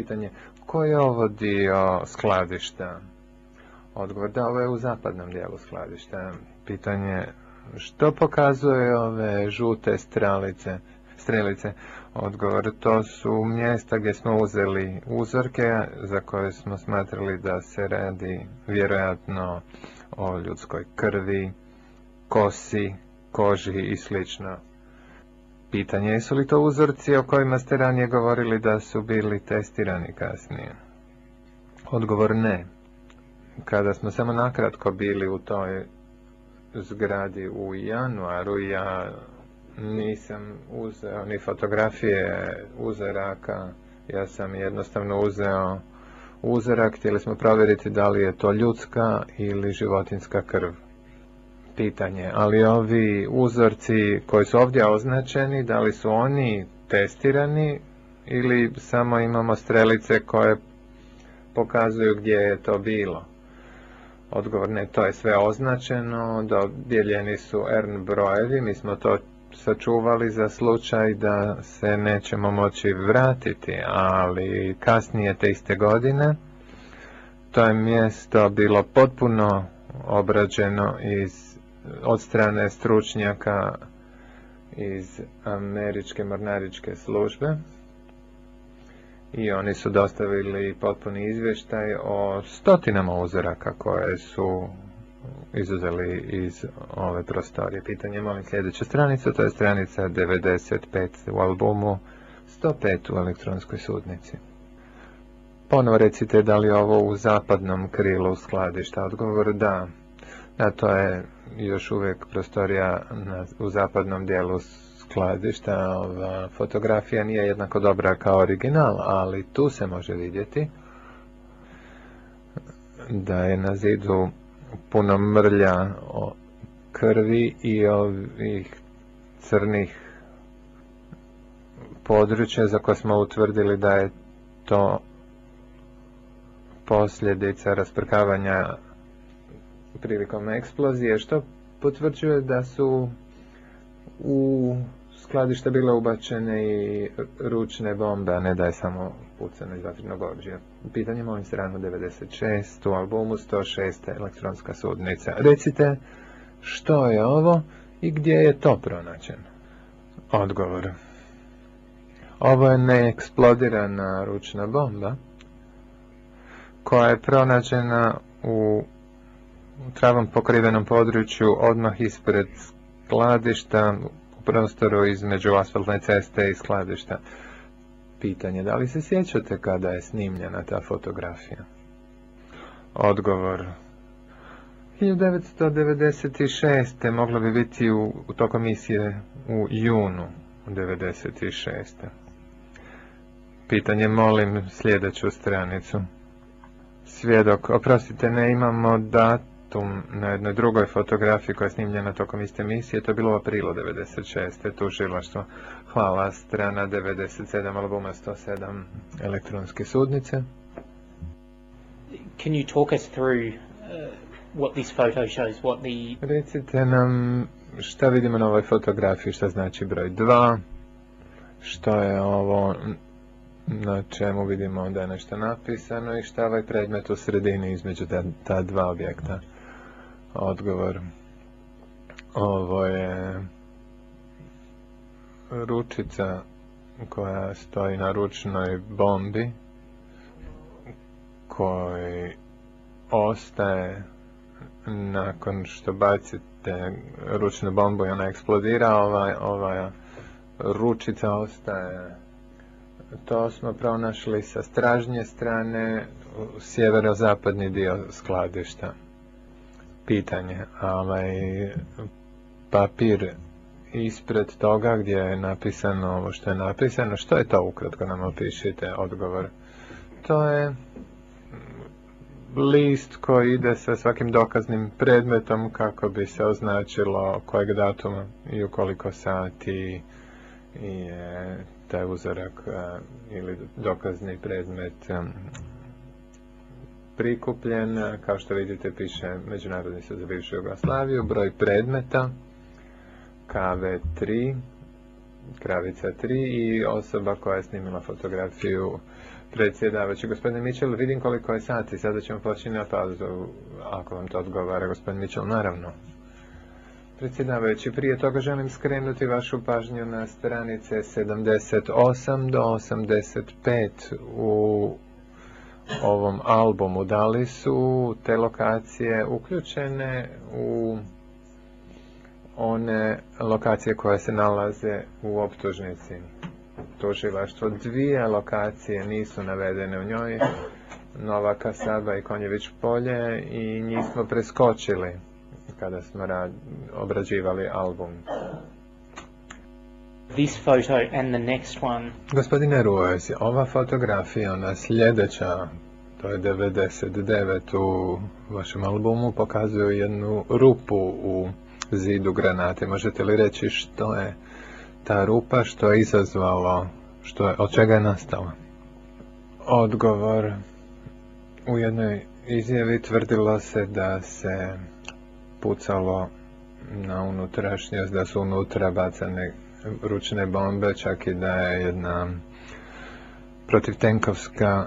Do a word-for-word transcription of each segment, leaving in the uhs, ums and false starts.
Pitanje, koji je ovo dio skladišta? Odgovor, da, ovo je u zapadnom dijelu skladišta. Pitanje, što pokazuje ove žute strelice? strelice? Odgovor, to su mjesta gdje smo uzeli uzorke za koje smo smatrali da se radi vjerojatno o ljudskoj krvi, kosi, koži i slično. Pitanje, jesu li to uzorci o kojima ste ranije govorili da su bili testirani kasnije? Odgovor, ne. Kada smo samo nakratko bili u toj zgradi u januaru, ja nisam uzeo ni fotografije uzoraka, ja sam jednostavno uzeo uzorak, htjeli smo provjeriti da li je to ljudska ili životinjska krv. Pitanje, ali ovi uzorci koji su ovdje označeni, da li su oni testirani ili samo imamo strelice koje pokazuju gdje je to bilo? Odgovor, ne, to je sve označeno, dodijeljeni su R N brojevi, mi smo to sačuvali za slučaj da se nećemo moći vratiti, ali kasnije te iste godine to je mjesto bilo potpuno obrađeno iz, od strane stručnjaka iz Američke mornaričke službe i oni su dostavili potpuni izvještaj o stotinama uzoraka koje su izuzeli iz ove prostorije. Pitanje, molim sljedeću stranicu, to je stranica devedeset pet u albumu, sto pet u elektronskoj sudnici. Ponovo recite da li je ovo u zapadnom krilu skladišta. Odgovor, da. Da, to je još uvijek prostorija na, u zapadnom dijelu skladišta. Ova fotografija nije jednako dobra kao original, ali tu se može vidjeti da je na zidu puno mrlja o krvi i ovih crnih područja za koje smo utvrdili da je to posljedica rasprkavanja prilikom eksplozije, što potvrđuje da su u skladište bile ubačene i ručne bombe, a ne da je samo pucano iz vatrenog oružja. Pitanje, molim stranu devedeset šest u albumu, sto šest elektronska sudnica. Recite, što je ovo i gdje je to pronađeno? Odgovor. Ovo je neeksplodirana ručna bomba koja je pronađena u travom pokrivenom području odmah ispred skladišta u prostoru između asfaltne ceste i skladišta. Pitanje, da li se sjećate kada je snimljena ta fotografija? Odgovor. hiljadu devetsto devedeset šest. moglo bi biti u, u tokom misije u junu devedeset šest. Pitanje, molim sljedeću stranicu. Svjedok, oprostite, ne imamo datum na jednoj drugoj fotografiji koja je snimljena tokom iste misije, to je bilo u aprilu devedeset šest. tužilaštvo. Hvala, strana devedeset sedam albuma sto sedam elektronske sudnice. Can you talk us through uh, what this photo shows, what the... Recite nam šta vidimo na ovoj fotografiji, šta znači broj dva, što je ovo na čemu vidimo da je nešto napisano i šta je ovaj predmet u sredini između ta, ta dva objekta. Odgovor. Ovo je ručica koja stoji na ručnoj bombi koji ostaje nakon što bacite ručnu bombu i ona eksplodira, ova, ova ručica ostaje. To smo pronašli sa stražnje strane u sjeverozapadni dio skladišta. Pitanje, ovaj papir ispred toga gdje je napisano ovo što je napisano, što je to ukratko nam opišite? Odgovor. To je list koji ide sa svakim dokaznim predmetom kako bi se označilo kojeg datuma i u koliko sati je taj uzorak ili dokazni predmet prikupljen. Kao što vidite piše Međunarodni sud za bivšu Jugoslaviju, broj predmeta K V tri, kravica tri i osoba koja je snimila fotografiju Predsjedavajući, gospodine Mitchell, vidim koliko je sati, sada ćemo počinjati pauzu, ako vam to odgovara, gospodin Mitchell, naravno. Predsjedavajući, prije toga želim skrenuti vašu pažnju na stranice sedamdeset osam do osamdeset pet u ovom albumu. Da li su te lokacije uključene u one lokacije koje se nalaze u optužnici? Tužilaštvo. Dvije lokacije nisu navedene u njoj, Nova Kasaba i Konjević polje, i njih smo preskočili kada smo rad, obrađivali album. This photo and the next one. Gospodine Ruiz, ova fotografija, ona sljedeća, to je devedeset devet u vašem albumu, pokazuju jednu rupu u zidu granate. Možete li reći što je ta rupa, što je izazvalo, što je, od čega je nastala? Odgovor. U jednoj izjavi tvrdilo se da se pucalo na unutrašnjost, da su unutra bacane ručne bombe, čak i da je jedna protivtenkovska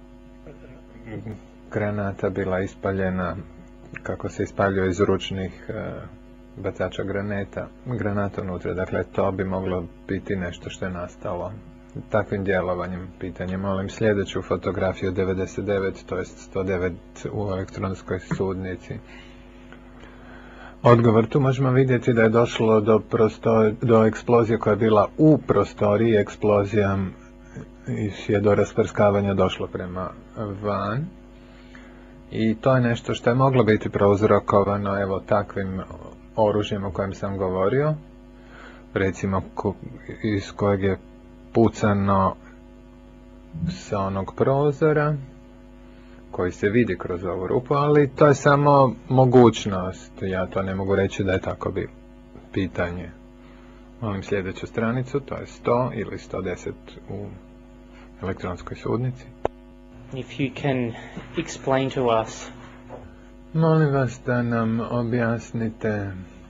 granata bila ispaljena, kako se ispaljuje iz ručnih uh, bacača granata, granata unutra. Dakle, to bi moglo biti nešto što je nastalo takvim djelovanjem. Pitanje, molim sljedeću fotografiju devedeset devet, to jest sto devet u elektronskoj sudnici. Odgovor, tu možemo vidjeti da je došlo do, prostor, do eksplozije koja je bila u prostoriji, eksplozija je do rasprskavanja došlo prema van. I to je nešto što je moglo biti prouzrokovano evo takvim oružjem o kojem sam govorio, recimo ko, iz kojeg je pucano sa onog prozora koji se vidi kroz ovu rupu, ali to je samo mogućnost, ja to ne mogu reći da je tako bilo. Pitanje, molim sljedeću stranicu, to je sto ili sto deset u elektronskoj sudnici. If you can explain to us. Molim vas da nam objasnite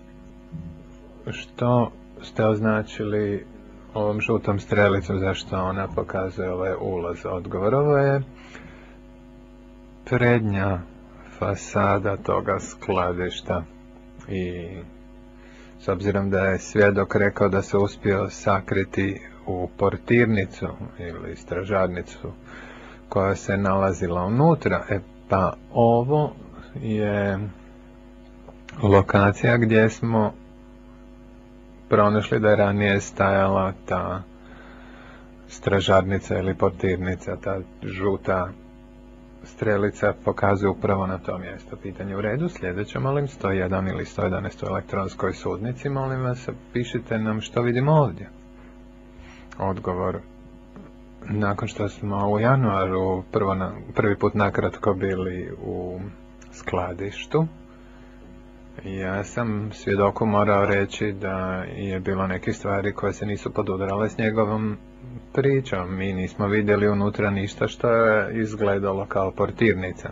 što ste označili ovom žutom strelicom, zašto ona pokazuje ovaj ulaz. Odgovor, ovo je prednja fasada toga skladišta i s obzirom da je svjedok rekao da se uspio sakriti u portirnicu ili stražarnicu koja se nalazila unutra, e pa ovo je lokacija gdje smo pronašli da je ranije stajala ta stražarnica ili portirnica, ta žuta strelica pokazuje upravo na to mjesto. Pitanje u redu, sljedeće molim, sto jedan ili sto jedanaest u elektronskoj sudnici, molim vas, pišite nam što vidimo ovdje. Odgovor. Nakon što smo u januaru prvo na, prvi put nakratko bili u skladištu, ja sam svjedoku morao reći da je bilo neke stvari koje se nisu podudarale s njegovom pričom. Mi nismo vidjeli unutra ništa što je izgledalo kao portirnica.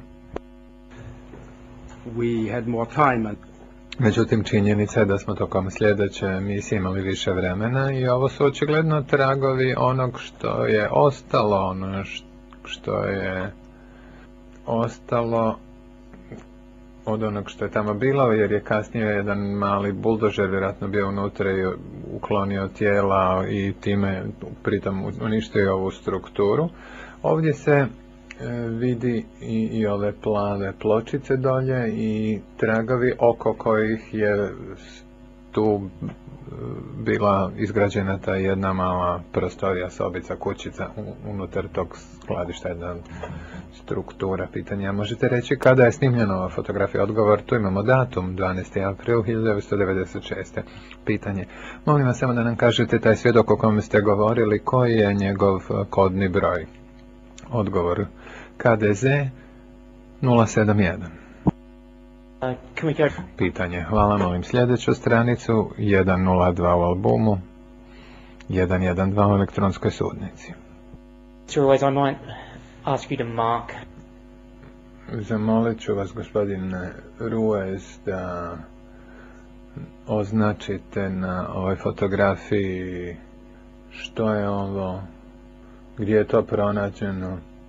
We had more time and... Međutim, činjenica je da smo tokom sljedeće emisije imali više vremena i ovo su očigledno tragovi onog što je ostalo, ono što je ostalo od onog što je tamo bilo, jer je kasnije jedan mali buldožer vjerojatno bio unutra i uklonio tijela i time pritom uništio ovu strukturu. Ovdje se e, vidi i, i ove plave pločice dolje i tragovi oko kojih je tu bila izgrađena ta jedna mala prostorija, sobica, kućica unutar tog skladišta, jedna struktura. Pitanja, možete reći kada je snimljena ova fotografija? Odgovor, tu imamo datum, dvanaesti april hiljadu devetsto devedeset šeste. Pitanje, molim vas samo da nam kažete taj svjedok o kome ste govorili, koji je njegov kodni broj? Odgovor, K D Z nula sedam jedan. Uh, can we go? Pitanje, hvala, molim sljedeću stranicu, jedan nula dva u albumu, jedan jedan dva u elektronskoj sudnici. So always I might ask you to mark. Zamolit ću vas, gospodine Ruiz, da označite na ovoj fotografiji što je ovo, gdje je to pronađeno,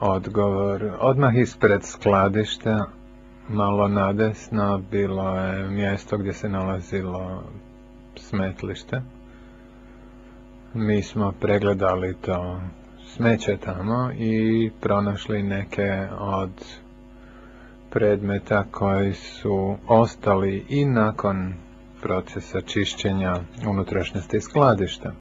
Odgovor. Odmah ispred skladišta, malo nadesno, bilo je mjesto gdje se nalazilo smetlište. Mi smo pregledali to smeće tamo i pronašli neke od predmeta koji su ostali i nakon procesa čišćenja unutrašnjosti skladišta.